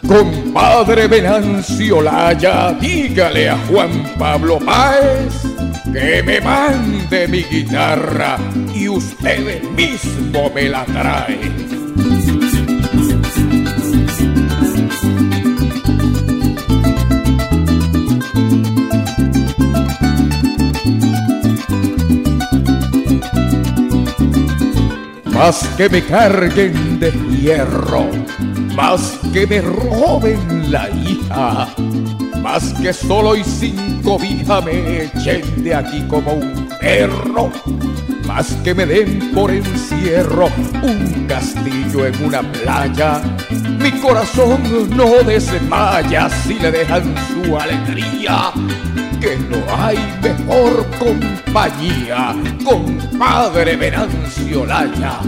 Compadre Venancio Laya, dígale a Juan Pablo Páez que me mande mi guitarra y usted mismo me la trae. Más que me carguen de hierro, más que me roben la hija, más que solo y sin cobija me echen de aquí como un perro, más que me den por encierro un castillo en una playa, mi corazón no desmaya si le dejan su alegría, que no hay mejor compañía, compadre Venancio Laya.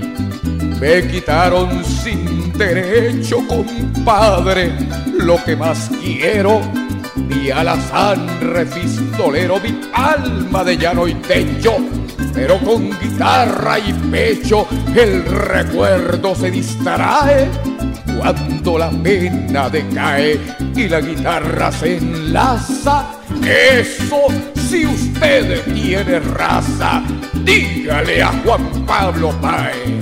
Me quitaron sin derecho, compadre, lo que más quiero, mi alazán refistolero, mi alma de llano y techo, pero con guitarra y pecho el recuerdo se distrae cuando la pena decae y la guitarra se enlaza. Eso si usted tiene raza, dígale a Juan Pablo Páez.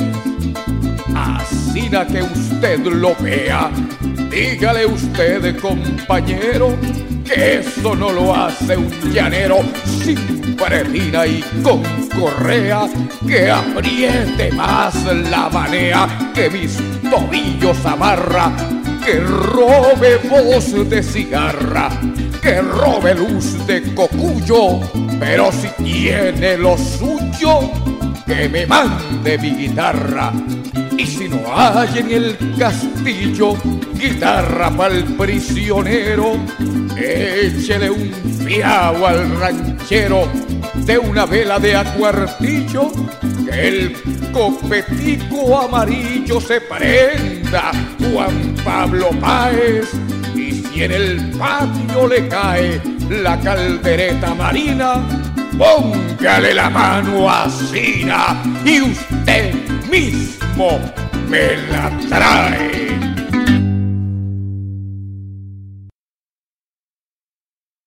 Así que usted lo vea, dígale usted, compañero, que eso no lo hace un llanero sin pretina y con correa, que apriete más la manea, que mis tobillos amarra, que robe voz de cigarra, que robe luz de cocuyo, pero si tiene lo suyo, que me mande mi guitarra. Y si no hay en el castillo guitarra pa'l prisionero, échele un fiao al ranchero de una vela de a cuartillo, que el copetico amarillo se prenda, Juan Pablo Páez. Y si en el patio le cae la caldereta marina, póngale la mano a Sina y usted mismo me la trae.